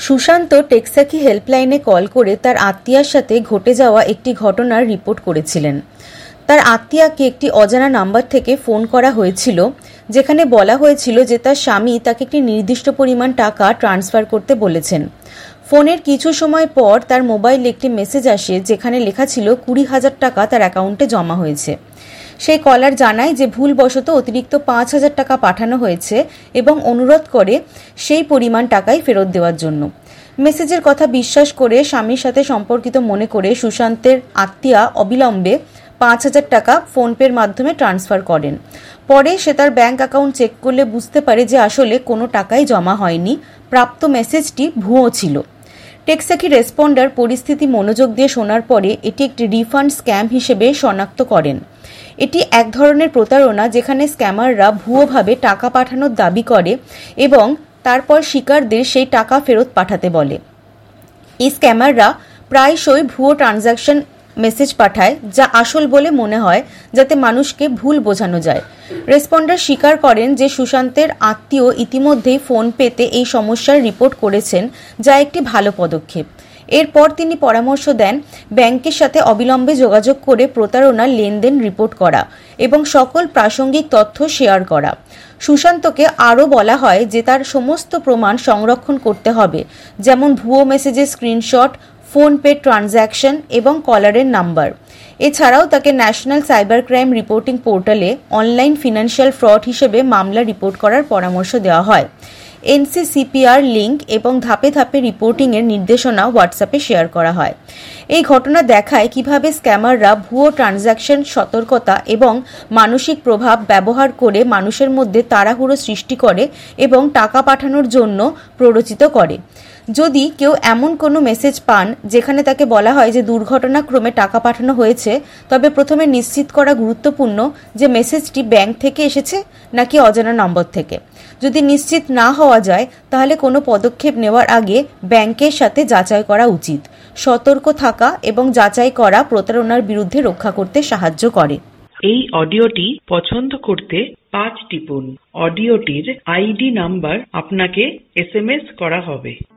Sushant টেক্সাকি হেল্পলাইনে call করে তার আত্মীয়ার সাথে ঘটে যাওয়া একটি ঘটনার রিপোর্ট করেছিলেন। তার আত্মীয়াকে একটি অজানা নাম্বার থেকে ফোন করা হয়েছিল, যেখানে বলা হয়েছিল যে তার স্বামী তাকে একটি নির্দিষ্ট পরিমাণ টাকা ট্রান্সফার করতে বলেছেন। ফোনের কিছু সময় পর তার মোবাইলে একটি মেসেজ আসে, যেখানে লেখা ছিল 20,000 টাকা তার অ্যাকাউন্টে জমা হয়েছে। সেই কলার জানায় যে ভুলবশত অতিরিক্ত 5,000 টাকা পাঠানো হয়েছে এবং অনুরোধ করে সেই পরিমাণ টাকাই ফেরত দেওয়ার জন্য। মেসেজের কথা বিশ্বাস করে স্বামীর সাথে সম্পর্কিত মনে করে সুশান্তের আত্মীয়া অবিলম্বে 5,000 টাকা ফোনপের মাধ্যমে ট্রান্সফার করেন। পরে সে তার ব্যাংক অ্যাকাউন্ট চেক করলে বুঝতে পারে যে আসলে কোনো টাকাই জমা হয়নি, প্রাপ্ত মেসেজটি ভুয়ো ছিল। টেক্সাকি রেসপন্ডার পরিস্থিতি মনোযোগ দিয়ে শোনার পরে এটি একটি রিফান্ড স্ক্যাম হিসেবে শনাক্ত করেন। এটি এক ধরনের প্রতারণা যেখানে স্ক্যামাররা ভুয়োভাবে টাকা পাঠানোর দাবি করে এবং তারপর শিকারদের সেই টাকা ফেরত পাঠাতে বলে। এই স্ক্যামাররা প্রায়শই ভুয়ো ট্রানজ্যাকশন মেসেজ পাঠায়, যা আসল বলে মনে হয়, যাতে মানুষকে ভুল বোঝানো যায়। রেসপন্ডার স্বীকার করেন যে সুশান্তের আত্মীয় ইতিমধ্যেই ফোনপেতে এই সমস্যার রিপোর্ট করেছেন, যা একটি ভালো পদক্ষেপ। এরপর তিনি পরামর্শ দেন ব্যাংকের সাথে অবিলম্বে যোগাযোগ করে প্রতারণার লেনদেন রিপোর্ট করা এবং সকল প্রাসঙ্গিক তথ্য শেয়ার করা। সুশান্তকে আরও বলা হয় যে তার সমস্ত প্রমাণ সংরক্ষণ করতে হবে, যেমন ভুয়ো মেসেজের স্ক্রিনশট, ফোনপে ট্রানজ্যাকশন এবং কলারের নাম্বার। এছাড়াও তাকে ন্যাশনাল সাইবার ক্রাইম রিপোর্টিং পোর্টালে অনলাইন ফিনান্সিয়াল ফ্রড হিসেবে মামলা রিপোর্ট করার পরামর্শ দেওয়া হয়। NCCPR লিঙ্ক এবং ধাপে ধাপে রিপোর্টিংয়ের নির্দেশনা হোয়াটসঅ্যাপে শেয়ার করা হয়। এই ঘটনা দেখায় কিভাবে স্ক্যামাররা ভুয়ো ট্রানজ্যাকশন, সতর্কতা এবং মানসিক প্রভাব ব্যবহার করে মানুষের মধ্যে তাড়াহুড়ো সৃষ্টি করে এবং টাকা পাঠানোর জন্য প্ররোচিত করে। যদি কেউ এমন কোনো মেসেজ পান যেখানে তাকে বলা হয় যে দুর্ঘটনাক্রমে টাকা পাঠানো হয়েছে, তবে প্রথমে নিশ্চিত করা গুরুত্বপূর্ণ যে মেসেজটি ব্যাংক থেকে এসেছে নাকি অজানা নম্বর থেকে। যদি নিশ্চিত না হওয়া যায়, তাহলে কোনো পদক্ষেপ নেওয়ার আগে ব্যাংকের সাথে যাচাই করা উচিত। সতর্ক থাকা এবং যাচাই করা প্রতারণার বিরুদ্ধে রক্ষা করতে সাহায্য করে। এই অডিওটি পছন্দ করতে 5 টিপুন। অডিওটির ID নাম্বার আপনাকে SMS করা হবে।